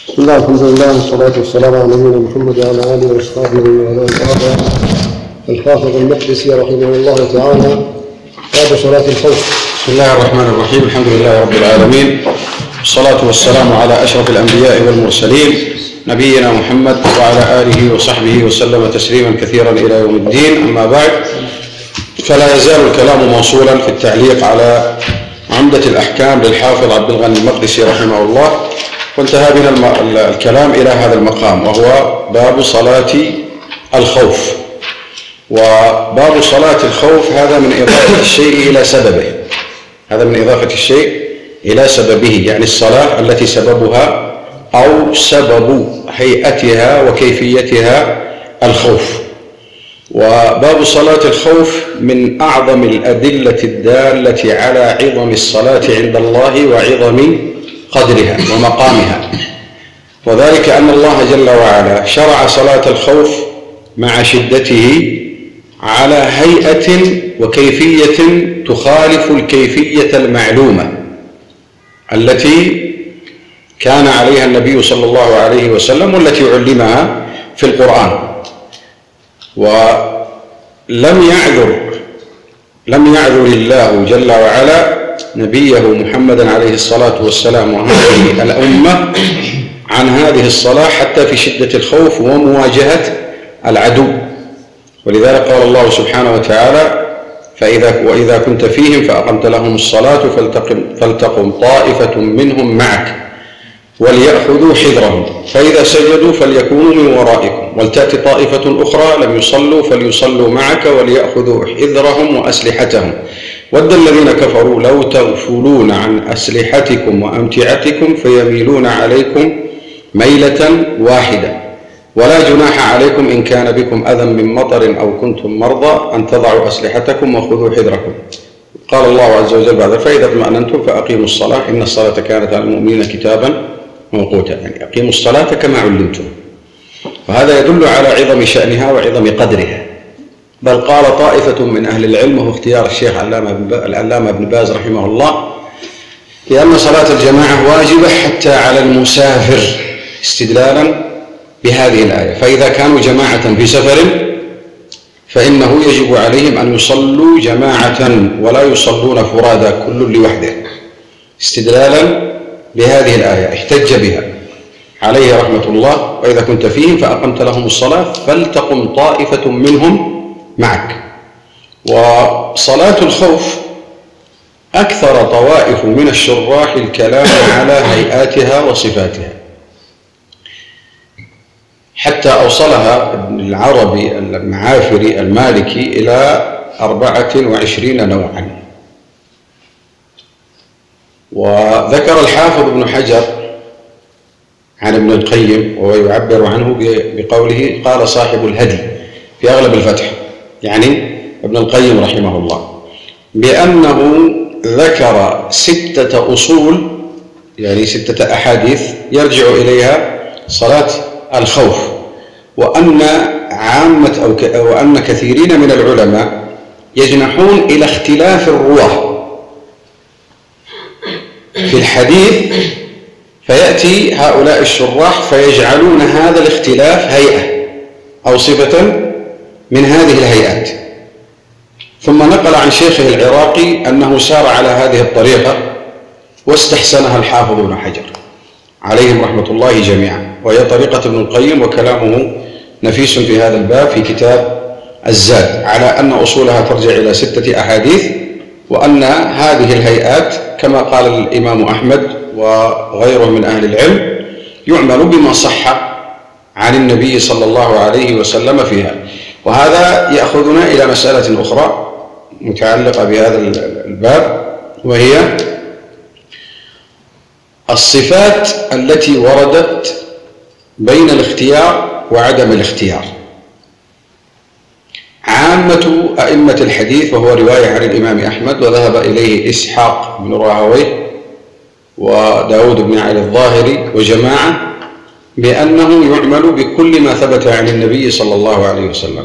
بسم الله الحمد لله والصلاة والسلام على نبينا محمد وعلى آله وأصحابه ومن والاه. الحافظ المقدسي رحمه الله تعالى باب صلاة الخوف. بسم الله الرحمن الرحيم. الحمد لله رب العالمين، والصلاة والسلام على أشرف الأنبياء والمرسلين نبينا محمد وعلى آله وصحبه وسلم تسليما كثيرا إلى يوم الدين. أما بعد، فلا يزال الكلام موصولا في التعليق على عمدة الأحكام للحافظ عبد الغني المقدسي رحمه الله، وانتهى بنا الكلام إلى هذا المقام، وهو باب صلاة الخوف. وباب صلاة الخوف هذا من إضافة الشيء إلى سببه، هذا من إضافة الشيء إلى سببه، يعني الصلاة التي سببها أو سبب هيئتها وكيفيتها الخوف. وباب صلاة الخوف من أعظم الأدلة الدالة على عظم الصلاة عند الله وعظم قدرها ومقامها، وذلك أن الله جل وعلا شرع صلاة الخوف مع شدته على هيئة وكيفية تخالف الكيفية المعلومة التي كان عليها النبي صلى الله عليه وسلم والتي علمها في القرآن. ولم يعذر الله جل وعلا نبيه محمدا عليه الصلاة والسلام وهذه الأمة عن هذه الصلاة حتى في شدة الخوف ومواجهة العدو. ولذلك قال الله سبحانه وتعالى: وإذا كنت فيهم فأقمت لهم الصلاة فلتقم طائفة منهم معك وليأخذوا حذرهم فإذا سجدوا فليكونوا من ورائكم ولتأتي طائفة أخرى لم يصلوا فليصلوا معك وليأخذوا حذرهم وأسلحتهم ود الذين كفروا لو تغفلون عن أسلحتكم وأمتعتكم فيميلون عليكم ميلة واحدة ولا جناح عليكم إن كان بكم أذى من مطر أو كنتم مرضى أن تضعوا أسلحتكم وخذوا حذركم. قال الله عز وجل بعد: فإذا اطمأننتم فأقيموا الصلاة إن الصلاة كانت على المؤمنين كتابا موقوتا، يعني أقيموا الصلاة كما علمتم. وهذا يدل على عظم شأنها وعظم قدرها. بل قال طائفة من أهل العلم، وهو اختيار الشيخ العلامة ابن باز رحمه الله، لأن صلاة الجماعة واجبة حتى على المسافر، استدلالا بهذه الآية: فإذا كانوا جماعة في سفر فإنه يجب عليهم أن يصلوا جماعة ولا يصلون فرادى كل لوحده، استدلالا بهذه الآية احتج بها عليه رحمة الله: وإذا كنت فيهم فأقمت لهم الصلاة فلتقم طائفة منهم معك. وصلاة الخوف أكثر طوائف من الشراح الكلام على هيئاتها وصفاتها، حتى أوصلها ابن العربي المعافري المالكي إلى 24 نوعا. وذكر الحافظ ابن حجر عن ابن القيم، ويعبر عنه بقوله: قال صاحب الهدي في أغلب الفتح، يعني ابن القيم رحمه الله، بأنه ذكر 6 أصول، يعني 6 أحاديث يرجع إليها صلاة الخوف، وأن كثيرين من العلماء يجنحون إلى اختلاف الرواة في الحديث، فيأتي هؤلاء الشراح فيجعلون هذا الاختلاف هيئة أو صفة من هذه الهيئات. ثم نقل عن شيخه العراقي أنه سار على هذه الطريقة واستحسنها الحافظ ابن حجر عليهم رحمة الله جميعا، وهي طريقة ابن القيم، وكلامه نفيس في هذا الباب في كتاب الزاد، على أن أصولها ترجع إلى 6 أحاديث، وأن هذه الهيئات كما قال الإمام أحمد وغيره من أهل العلم يعمل بما صح عن النبي صلى الله عليه وسلم فيها. وهذا يأخذنا إلى مسألة أخرى متعلقة بهذا الباب، وهي الصفات التي وردت بين الاختيار وعدم الاختيار. عامة أئمة الحديث، وهو رواية عن الإمام أحمد وذهب إليه إسحاق بن راهويه وداود بن علي الظاهري وجماعة، بأنه يعمل بكل ما ثبت عن النبي صلى الله عليه وسلم،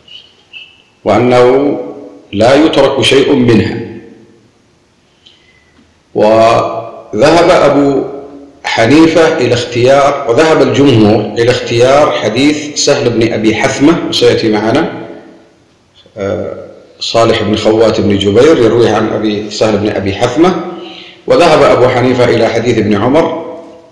وأنه لا يترك شيء منها. وذهب أبو حنيفة إلى اختيار، وذهب الجمهور إلى اختيار حديث سهل بن أبي حثمة، وسيأتي معنا صالح بن خوات بن جبير يرويه عن أبي سهل بن أبي حثمة، وذهب أبو حنيفة إلى حديث ابن عمر،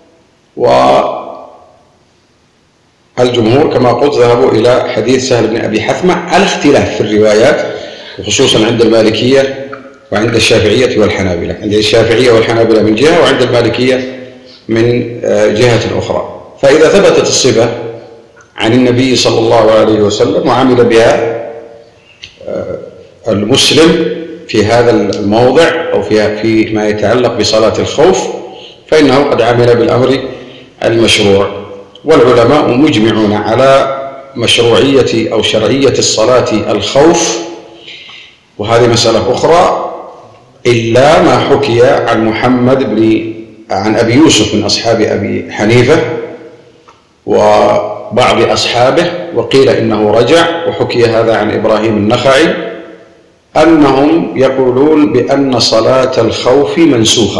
والجمهور كما قلت ذهبوا إلى حديث سهل بن أبي حثمة على اختلاف في الروايات، وخصوصا عند المالكية وعند الشافعية والحنابلة، عند الشافعية والحنابلة من جهة، وعند المالكية من جهة أخرى. فإذا ثبتت الصفة عن النبي صلى الله عليه وسلم وعمل بها المسلم في هذا الموضع أو في ما يتعلق بصلاة الخوف، فإنه قد عمل بالأمر المشروع. والعلماء مجمعون على مشروعية أو شرعية الصلاة الخوف، وهذه مسألة أخرى، إلا ما حكي عن أبي يوسف من أصحاب أبي حنيفة وبعض أصحابه، وقيل إنه رجع، وحكي هذا عن إبراهيم النخعي، أنهم يقولون بأن صلاة الخوف منسوخة،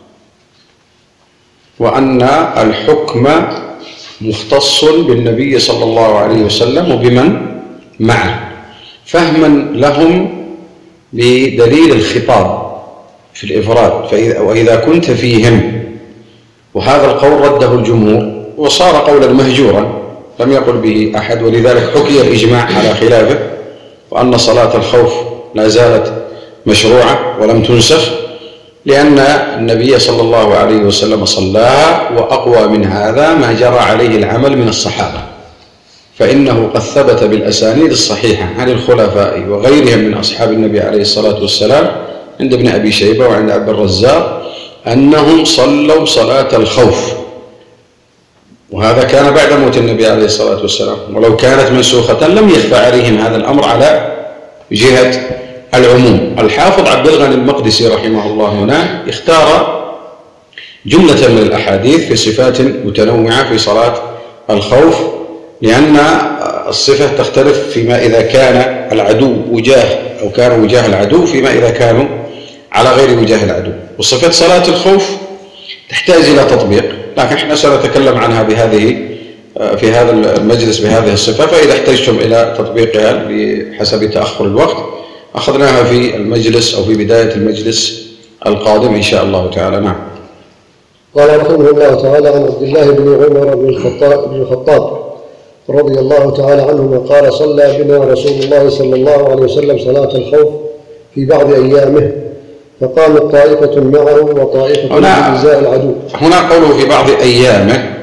وأن الحكم مختص بالنبي صلى الله عليه وسلم وبمن معه، فهما لهم بدليل الخطاب في الإفراد. وإذا كنت فيهم، وهذا القول رده الجمهور وصار قولا مهجورا لم يقل به أحد، ولذلك حكي الإجماع على خلافه، وأن صلاة الخوف لا زالت مشروعة ولم تنسخ، لأن النبي صلى الله عليه وسلم صلاها، وأقوى من هذا ما جرى عليه العمل من الصحابة، فإنه قد ثبت بالأسانيد الصحيحة عن الخلفاء وغيرهم من أصحاب النبي عليه الصلاة والسلام عند ابن أبي شيبة وعند عبد الرزاق أنهم صلوا صلاة الخوف، وهذا كان بعد موت النبي عليه الصلاة والسلام، ولو كانت منسوخة لم يخفى عليهم هذا الأمر على جهة العموم. الحافظ عبد الغني المقدسي رحمه الله هنا اختار جملة من الأحاديث في صفات متنوعة في صلاة الخوف، لأن الصفة تختلف فيما إذا كان العدو وجاه أو كان وجاه العدو، فيما إذا كانوا على غير وجاه العدو. وصفة صلاة الخوف تحتاج إلى تطبيق، لكن احنا سنتكلم عنها في هذا المجلس بهذه الصفة، فإذا احتجتم إلى تطبيقها بحسب تأخر الوقت أخذناها في المجلس أو في بداية المجلس القادم إن شاء الله تعالى. نعم. قال رحمه الله تعالى عن عبد الله بن عمر بن الخطاب رضي الله تعالى عنهما قال: صلى بنا رسول الله صلى الله عليه وسلم صلاة الخوف في بعض أيامه، فقامت طائفة معه وطائفة بإزاء العدو. هنا قوله في بعض أيامه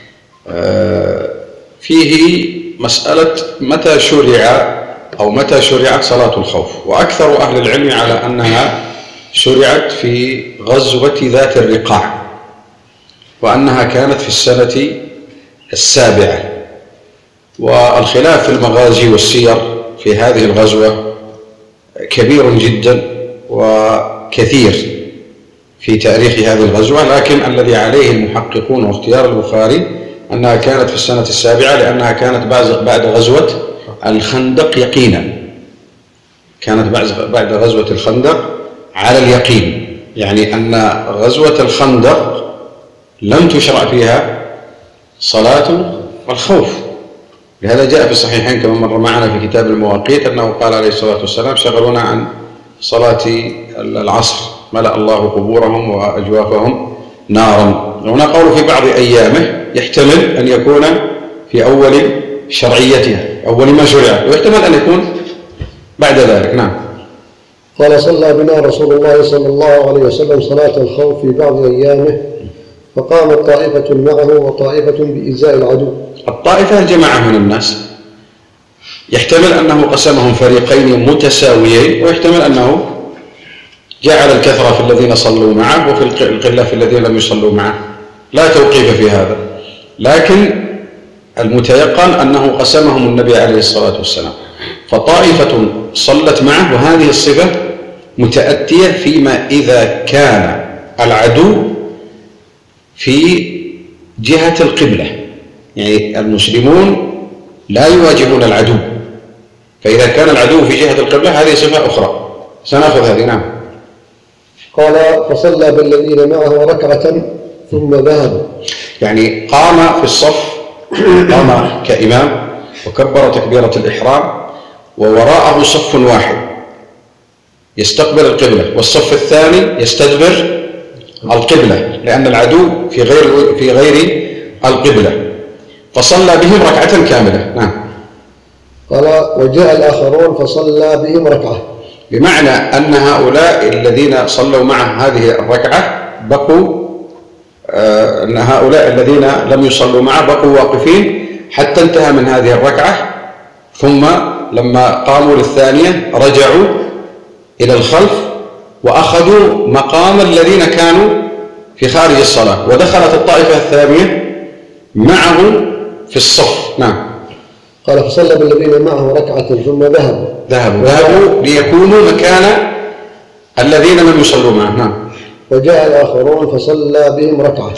فيه مسألة متى شرعت صلاة الخوف، وأكثر أهل العلم على أنها شرعت في غزوة ذات الرقاع، وأنها كانت في السنة 7، والخلاف في المغازي والسير في هذه الغزوة كبير جدا وكثير في تاريخ هذه الغزوة، لكن الذي عليه المحققون واختيار البخاري أنها كانت في السنة 7، لأنها كانت بعد غزوة الخندق يقينا، كانت بعد غزوة الخندق على اليقين، يعني أن غزوة الخندق لم تشرع فيها صلاة الخوف. لهذا جاء في الصحيحين كما مر معنا في كتاب المواقيت أنه قال عليه الصلاة والسلام: شغلونا عن صلاة العصر، ملأ الله قبورهم وأجوافهم نارا. هنا قول في بعض أيامه يحتمل أن يكون في أول شرعيتها، أول ما شرع، ويحتمل أن يكون بعد ذلك. نعم. قال: صلى بنا رسول الله صلى الله عليه وسلم صلاة الخوف في بعض أيامه، فقامت طائفة معه وطائفة بإزاء العدو. الطائفة الجماعة من الناس، يحتمل أنه قسمهم فريقين متساويين، ويحتمل أنه جعل الكثرة في الذين صلوا معه وفي القلة في الذين لم يصلوا معه، لا توقيف في هذا، لكن المتيقن أنه قسمهم النبي عليه الصلاة والسلام، فطائفة صلت معه، وهذه الصفة متأتية فيما إذا كان العدو في جهة القبلة، يعني المسلمون لا يواجهون العدو، فإذا كان العدو في جهة القبلة هذه صفة أخرى سنأخذ هذه. نعم. قال: فصلى بالذين معه ركعة ثم ذهب، يعني قام في الصف، قام كإمام وكبر تكبيرة الإحرام، ووراءه صف واحد يستقبل القبلة، والصف الثاني يستدبر القبلة لأن العدو في غير القبلة، فصلى بهم ركعة كاملة. نعم. قال وجاء الآخرون فصلى بهم ركعة، بمعنى أن هؤلاء الذين صلوا معه هذه الركعة بقوا، أن هؤلاء الذين لم يصلوا معه بقوا واقفين حتى انتهى من هذه الركعة، ثم لما قاموا للثانية رجعوا إلى الخلف وأخذوا مقام الذين كانوا في خارج الصلاة، ودخلت الطائفة الثانية معه في الصف. نعم. قال فصلى بالذين معه ركعة ثم ذهبوا ليكونوا مكان الذين لم يصلوا معه. نعم. وجاء الآخرون فصلى بهم ركعة،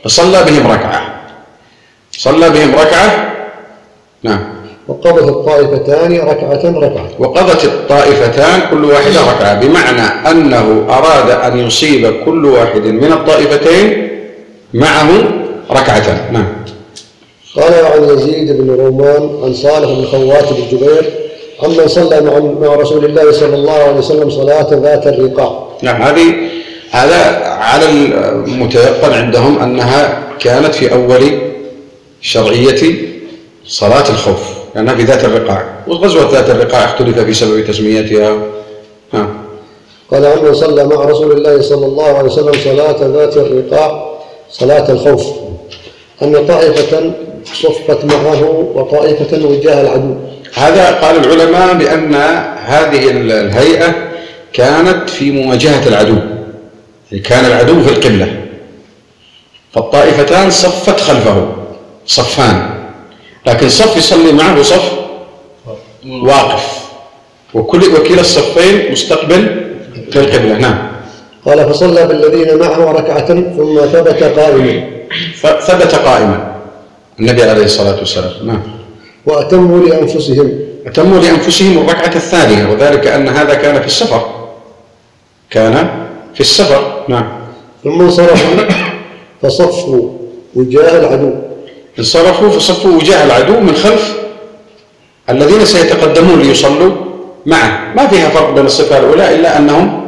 صلى بهم ركعة. نعم. وقضت الطائفتان ركعة، وقضت الطائفتان كل واحدة ركعة، بمعنى أنه أراد أن يصيب كل واحد من الطائفتين معه ركعة. نعم. قال عن يزيد بن رومان عن صالح بن خوات بن جبير عمن صلى مع رسول الله صلى الله عليه وسلم صلاة ذات الرقاع. نعم. هذا على المتيقن عندهم أنها كانت في أول شرعية صلاة الخوف، لأنها في ذات الرقاع، وغزوة ذات الرقاع اختلف في سبب تسميتها. قال عمن صلى مع رسول الله صلى الله عليه وسلم صلاة ذات الرقاع صلاة الخوف أن طائفة صفت معه وطائفة وجاه العدو. هذا قال العلماء بأن هذه الهيئة كانت في مواجهة العدو، كان العدو في القبلة، فالطائفتان صفت خلفه صفان، لكن صف يصلي معه صف واقف، وكلا الصفين مستقبل للقبلة. نعم. قال فصلى بالذين معه ركعة ثم ثبت قائما النبي عليه الصلاة والسلام. نعم. وأتموا لأنفسهم الركعة الثانية، وذلك أن هذا كان في السفر. نعم. ثم انصرفوا فصفوا وجاه العدو من خلف الذين سيتقدمون ليصلوا معه. ما فيها فرق بين الصفة الأولى إلا أنهم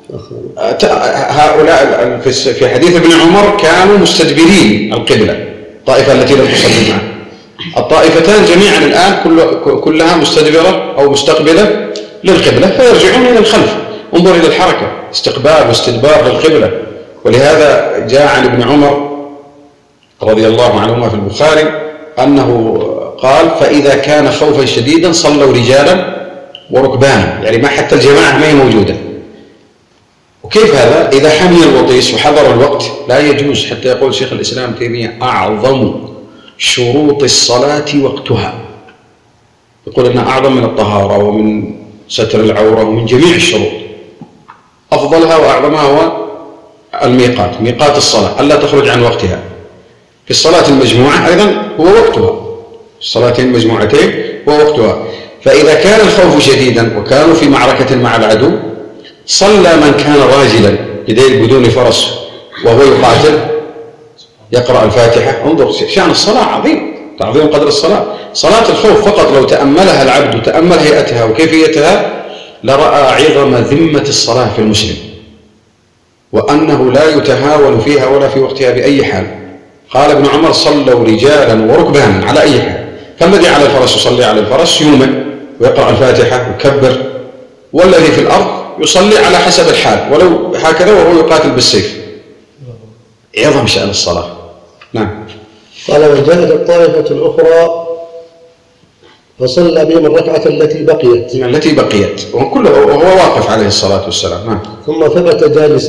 هؤلاء في حديث ابن عمر كانوا مستدبرين القبلة، الطائفة التي لم تصلي معه. الطائفتان جميعا الآن كلها مستدبرة أو مستقبلة للقبلة، فيرجعون إلى الخلف. انظر إلى الحركة، استقبال واستدبار للقبلة. ولهذا جاء عن ابن عمر رضي الله عنهما في البخاري أنه قال فإذا كان خوفا شديدا صلوا رجالا وركبانا، يعني ما حتى الجماعة ما هي موجودة. وكيف هذا؟ إذا حمي الوطيس وحضر الوقت لا يجوز، حتى يقول شيخ الإسلام تيمية أعظم شروط الصلاة وقتها، يقول أنها أعظم من الطهارة ومن ستر العورة ومن جميع الشروط، أفضلها وأعظمها هو الميقات، ميقات الصلاة ألا تخرج عن وقتها. في الصلاة المجموعة أيضا هو وقتها، الصلاتين المجموعتين هو وقتها. فإذا كان الخوف شديدا وكانوا في معركة مع العدو صلى من كان راجلا يديه بدون فرس وهو يقاتل يقرأ الفاتحة. انظر شأن الصلاة عظيم، تعظيم قدر الصلاة. صلاة الخوف فقط لو تأملها العبد وتأمل هيئتها وكيفيتها لرأى عظم ذمة الصلاة في المسلم، وأنه لا يتهاون فيها ولا في وقتها بأي حال. قال ابن عمر صلوا رجالا وركبانا على أي حال، فالذي على الفرس يصلي على الفرس يومئ ويقرأ الفاتحة ويكبر، والذي في الأرض يصلي على حسب الحال ولو هكذا وهو يقاتل بالسيف. عظم شأن الصلاة. نعم. قال وجاءت الطائفة الأخرى فصلى بهم الركعة التي بقيت وهو واقف عليه الصلاة والسلام. نعم. ثم ثبت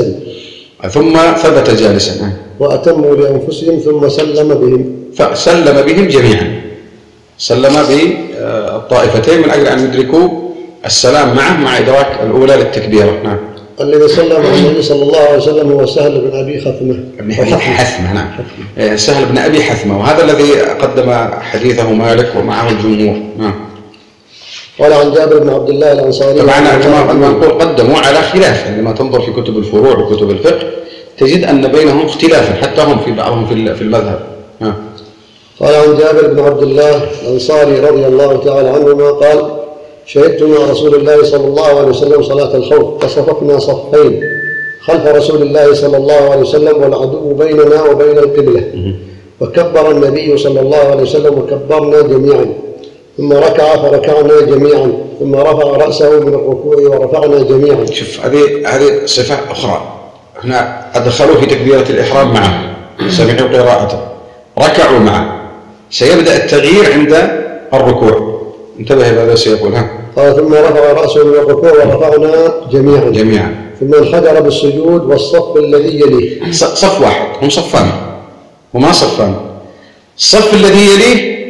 جالسا. نعم. وأتموا لأنفسهم ثم سلم بهم جميعا، سلم بالطائفتين من أجل أن يدركوا السلام معه مع إدراك الأولى للتكبيرة. نعم. الذي صلى مع النبي صلى الله عليه وسلم هو سهل بن أبي حثمة. نعم. سهل بن أبي حثمة، وهذا الذي قدم حديثه مالك ومعه الجمهور. نعم. قال عن جابر بن عبد الله الأنصاري طبعا كما نقول قدموا على خلاف، عندما تنظر في كتب الفروع وكتب الفقه تجد أن بينهم اختلافا، حتى هم في بعضهم في المذهب. قال عن جابر بن عبد الله الأنصاري رضي الله تعالى عنهما قال: شهدت مع رسول الله صلى الله عليه وسلم صلاة الخوف فصففنا صفين خلف رسول الله صلى الله عليه وسلم والعدو بيننا وبين القبلة، وكبر النبي صلى الله عليه وسلم وكبرنا جميعا، ثم ركع فركعنا جميعا، ثم رفع رأسه من الركوع ورفعنا جميعا. شوف هذه صفة أخرى، هنا أدخلوا في تكبيرة الإحرام معه، سمعوا قراءته، ركعوا معه، سيبدأ التغيير عند الركوع. انتبه هذا سيقول قال: ثم رفع رأسه من الركوع ورفعنا جميعا ثم انحدر بالسجود والصف الذي يليه. صف واحد، هم صفان وما صفان. الصف الذي يليه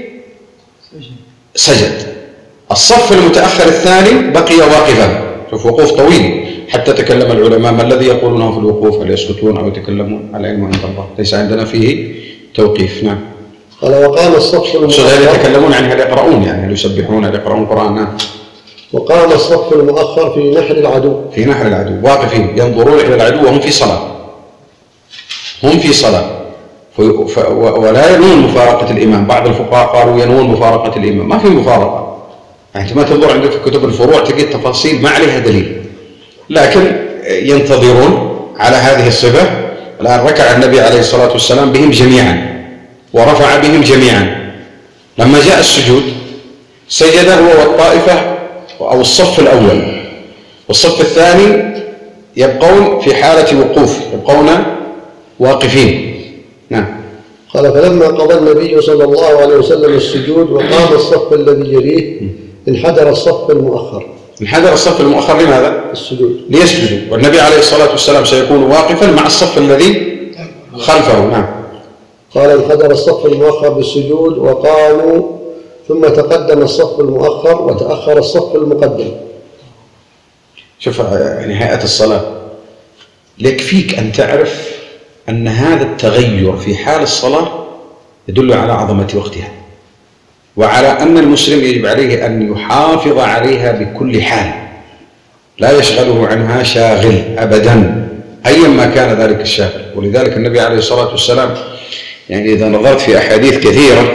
سجد، الصف المتأخر الثاني بقي واقفا. شوف وقوف طويل حتى تكلم العلماء ما الذي يقولونه في الوقوف، هل يسكتون أو يتكلمون؟ العلم عند الله، ليس عندنا فيه توقيف. نعم. قال: وقام الصف المؤخر. هل يتكلمون عن هل يقرؤون، يعني هل يسبحون، هل يقرؤون القرآن؟ نعم. وقام الصف المؤخر في نحر العدو. في نحر العدو، واقفين ينظرون إلى العدو وهم في صلاة. هم في صلاة ولا ينون مفارقة الإمام. بعض الفقهاء قالوا ينون مفارقة الإمام، ما في مفارقة. يعني أنت ما تنظر عندك في كتب الفروع تجد تفاصيل ما عليها دليل، لكن ينتظرون على هذه الصفة. الآن ركع النبي عليه الصلاة والسلام بهم جميعا ورفع بهم جميعا. لما جاء السجود سجد هو والطائفة أو الصف الأول، والصف الثاني يبقون في حالة وقوف، يبقون واقفين. نعم. قال: فلما قضى النبي صلى الله عليه وسلم السجود وقام الصف الذي يليه انحدر الصف المؤخر. انحدر الصف المؤخر لماذا؟ السجود، ليسجدوا، والنبي عليه الصلاة والسلام سيكون واقفا مع الصف الذي خلفه. نعم. قال: انحدر الصف المؤخر بالسجود وقاموا، ثم تقدم الصف المؤخر وتأخر الصف المقدم. شوف يعني هيئة الصلاة، يكفيك أن تعرف أن هذا التغير في حال الصلاة يدل على عظمة وقتها، وعلى أن المسلم يجب عليه أن يحافظ عليها بكل حال، لا يشغله عنها شاغل أبدا أيما كان ذلك الشاغل. ولذلك النبي عليه الصلاة والسلام يعني إذا نظرت في أحاديث كثيرة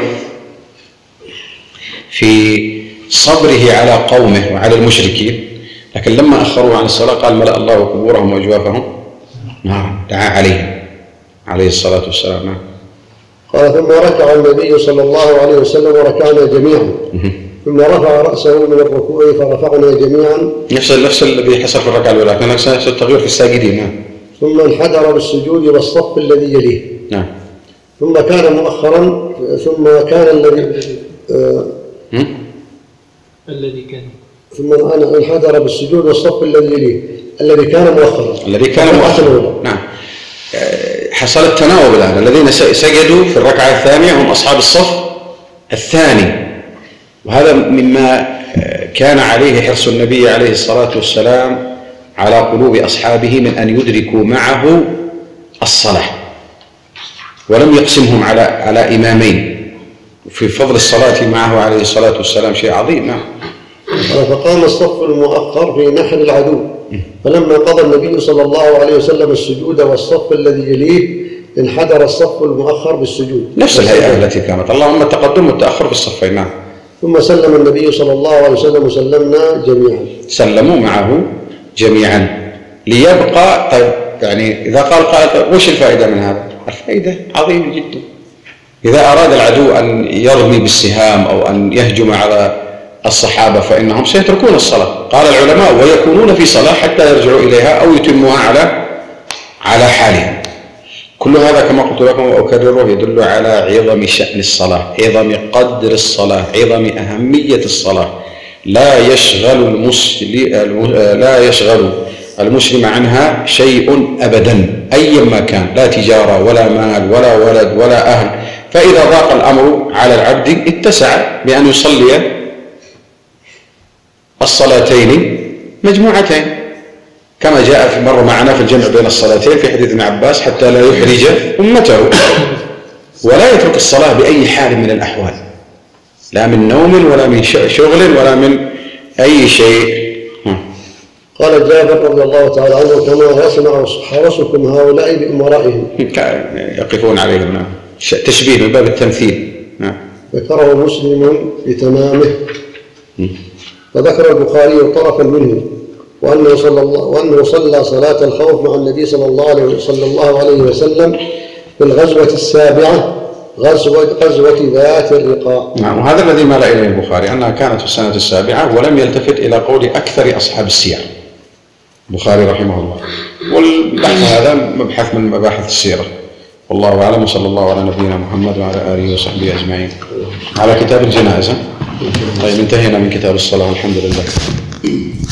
في صبره على قومه وعلى المشركين، لكن لما أخروا عن الصلاة قال: ملأ الله قبورهم وأجوافهم نعم، دعا عليهم عليه الصلاة والسلام. نعم. قال: ثم ركع النبي صلى الله عليه وسلم وركعنا جميعا، ثم رفع رأسه من الركوع فرفعنا جميعا. نفس الذي حصل في الركعة الأولى، كان نفس التغيير في الساجدين. نعم. ثم انحدر بالسجود والصف الذي يليه. نعم. ثم كان مؤخرا، ثم كان ثم انحدر بالسجود والصف الذي يليه الذي كان مؤخرا. نعم. حصل التناوب الآن، الذين سجدوا في الركعة الثانية هم أصحاب الصف الثاني، وهذا مما كان عليه حرص النبي عليه الصلاة والسلام على قلوب أصحابه من أن يدركوا معه الصلاة، ولم يقسمهم على إمامين. في فضل الصلاة معه عليه الصلاة والسلام شيء عظيم. نعم. فقام الصف المؤخر في نحر العدو، فلما قضى النبي صلى الله عليه وسلم السجود والصف الذي يليه انحدر الصف المؤخر بالسجود، نفس الهيئة التي كانت، اللهم التقدم والتأخر في الصفين. نعم. ثم سلم النبي صلى الله عليه وسلم وسلمنا جميعا، سلموا معه جميعا ليبقى. طيب يعني إذا قال وش الفائدة من هذا؟ الفائدة عظيمة جدا. إذا أراد العدو أن يرمي بالسهام أو أن يهجم على الصحابة فإنهم سيتركون الصلاة. قال العلماء: ويكونون في صلاة حتى يرجعوا إليها أو يتموها على حالها. كل هذا كما قلت لكم وأكرره يدل على عظم شأن الصلاة، عظم قدر الصلاة، عظم أهمية الصلاة. لا يشغل المسلم عنها شيء أبدا أيما كان، لا تجارة ولا مال ولا ولد ولا أهل. فإذا ضاق الأمر على العبد اتسع بأن يصلي الصلاتين مجموعتين، كما جاء في مرة معنا في الجمع بين الصلاتين في حديث ابن عباس: حتى لا يحرج أمته، ولا يترك الصلاة بأي حال من الأحوال، لا من نوم ولا من شغل ولا من أي شيء. قال جابر رضي الله تعالى عنه: كما يصنع حرسكم هؤلاء بأمرائهم، يقفون عليهم. تشبيه من باب التمثيل. نعم. ذكره مسلم بتمامه. وذكر البخاري طرفا منه وأنه صلى صلاة الخوف مع النبي صلى الله عليه وسلم في الغزوة السابعة غزوة ذات الرقاع. نعم. وهذا الذي مال إليه البخاري أنها كانت في السنة السابعة، ولم يلتفت إلى قول أكثر أصحاب السير البخاري رحمه الله. والبحث هذا مبحث من مباحث السيرة. والله أعلم، وصلى الله على نبينا محمد وعلى آله وصحبه أجمعين. على كتاب الجنائز. طيب انتهينا من كتاب الصلاة والحمد لله.